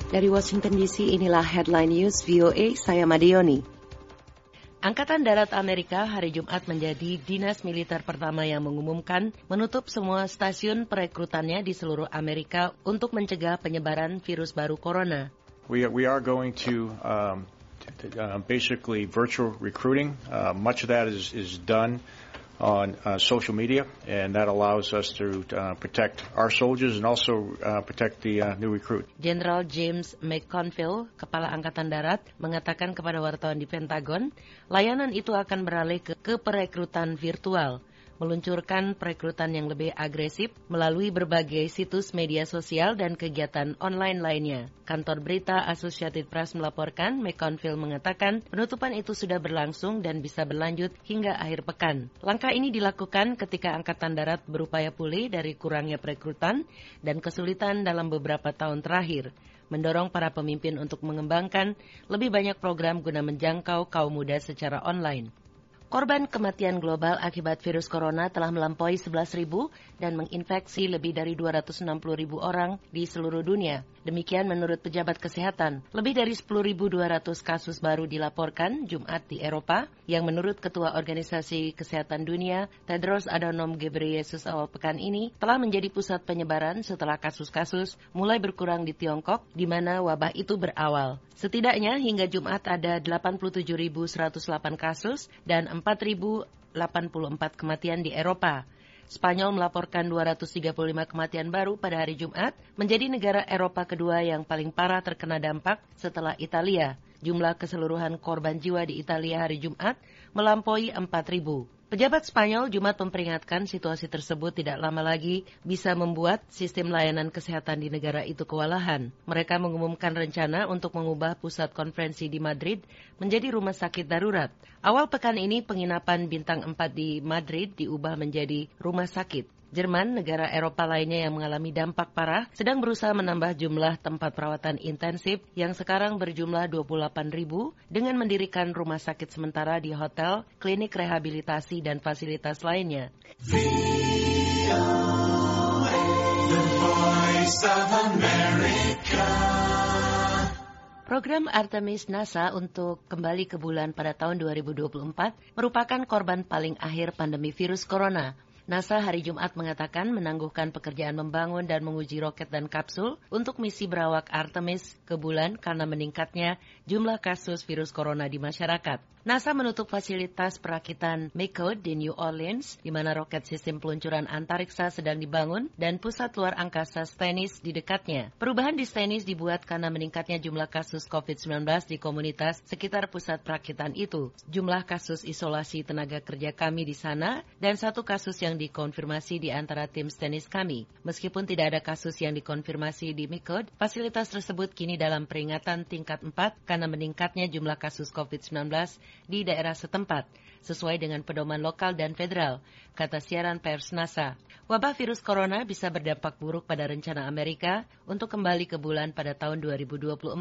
Dari Washington DC, inilah Headline News VOA, saya Madioni. Angkatan Darat Amerika hari Jumat menjadi dinas militer pertama yang mengumumkan menutup semua stasiun perekrutannya di seluruh Amerika untuk mencegah penyebaran virus baru corona. We are going to basically virtual recruiting. Much of that is done on social media, and that allows us to protect our soldiers and also protect the new recruit. Jenderal James McConville, Kepala Angkatan Darat, mengatakan kepada wartawan di Pentagon, layanan itu akan beralih ke perekrutan virtual, meluncurkan perekrutan yang lebih agresif melalui berbagai situs media sosial dan kegiatan online lainnya. Kantor berita Associated Press melaporkan McConville mengatakan penutupan itu sudah berlangsung dan bisa berlanjut hingga akhir pekan. Langkah ini dilakukan ketika Angkatan Darat berupaya pulih dari kurangnya perekrutan dan kesulitan dalam beberapa tahun terakhir, mendorong para pemimpin untuk mengembangkan lebih banyak program guna menjangkau kaum muda secara online. Korban kematian global akibat virus corona telah melampaui 11.000 dan menginfeksi lebih dari 260.000 orang di seluruh dunia. Demikian menurut pejabat kesehatan. Lebih dari 10.200 kasus baru dilaporkan Jumat di Eropa, yang menurut Ketua Organisasi Kesehatan Dunia, Tedros Adhanom Ghebreyesus awal pekan ini, telah menjadi pusat penyebaran setelah kasus-kasus mulai berkurang di Tiongkok, di mana wabah itu berawal. Setidaknya hingga Jumat ada 87.108 kasus dan 4.084 kematian di Eropa. Spanyol melaporkan 235 kematian baru pada hari Jumat, menjadi negara Eropa kedua yang paling parah terkena dampak setelah Italia. Jumlah keseluruhan korban jiwa di Italia hari Jumat melampaui 4.000. Pejabat Spanyol Jumat memperingatkan situasi tersebut tidak lama lagi bisa membuat sistem layanan kesehatan di negara itu kewalahan. Mereka mengumumkan rencana untuk mengubah pusat konferensi di Madrid menjadi rumah sakit darurat. Awal pekan ini penginapan bintang 4 di Madrid diubah menjadi rumah sakit. Jerman, negara Eropa lainnya yang mengalami dampak parah, sedang berusaha menambah jumlah tempat perawatan intensif yang sekarang berjumlah 28.000 dengan mendirikan rumah sakit sementara di hotel, klinik rehabilitasi, dan fasilitas lainnya. Program Artemis NASA untuk kembali ke bulan pada tahun 2024 merupakan korban paling akhir pandemi virus corona. NASA hari Jumat mengatakan menangguhkan pekerjaan membangun dan menguji roket dan kapsul untuk misi berawak Artemis ke bulan karena meningkatnya jumlah kasus virus corona di masyarakat. NASA menutup fasilitas perakitan MECOD di New Orleans, di mana roket sistem peluncuran antariksa sedang dibangun, dan pusat luar angkasa Stennis di dekatnya. Perubahan di Stennis dibuat karena meningkatnya jumlah kasus COVID-19 di komunitas sekitar pusat perakitan itu. Jumlah kasus isolasi tenaga kerja kami di sana, dan satu kasus yang dikonfirmasi di antara tim Stennis kami. Meskipun tidak ada kasus yang dikonfirmasi di MECOD, fasilitas tersebut kini dalam peringatan tingkat 4 karena meningkatnya jumlah kasus COVID-19 di daerah setempat, sesuai dengan pedoman lokal dan federal, kata siaran pers NASA. Wabah virus corona bisa berdampak buruk pada rencana Amerika untuk kembali ke bulan pada tahun 2024.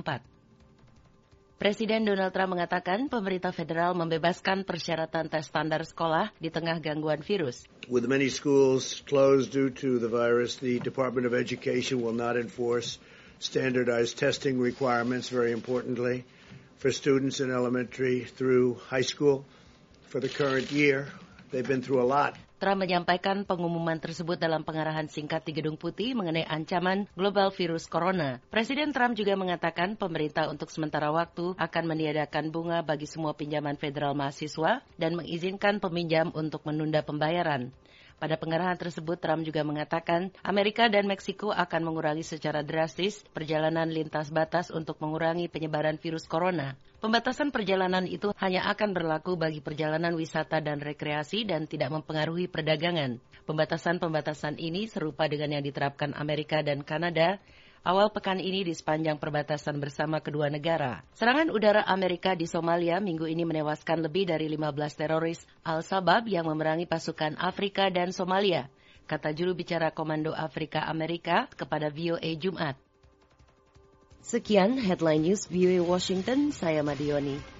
Presiden Donald Trump mengatakan pemerintah federal membebaskan persyaratan tes standar sekolah di tengah gangguan virus. With many schools closed due to the virus, the Department of Education will not enforce standardized testing requirements, very importantly, for students in elementary through high school. For the current year, they've been through a lot. Trump menyampaikan pengumuman tersebut dalam pengarahan singkat di Gedung Putih mengenai ancaman global virus corona. Presiden Trump juga mengatakan pemerintah untuk sementara waktu akan meniadakan bunga bagi semua pinjaman federal mahasiswa dan mengizinkan peminjam untuk menunda pembayaran. Pada pengarahan tersebut, Trump juga mengatakan Amerika dan Meksiko akan mengurangi secara drastis perjalanan lintas batas untuk mengurangi penyebaran virus corona. Pembatasan perjalanan itu hanya akan berlaku bagi perjalanan wisata dan rekreasi dan tidak mempengaruhi perdagangan. Pembatasan-pembatasan ini serupa dengan yang diterapkan Amerika dan Kanada awal pekan ini di sepanjang perbatasan bersama kedua negara. Serangan udara Amerika di Somalia minggu ini menewaskan lebih dari 15 teroris Al-Shabaab yang memerangi pasukan Afrika dan Somalia, kata juru bicara Komando Afrika Amerika kepada VOA Jumat. Sekian Headline News VOA Washington, saya Madioni.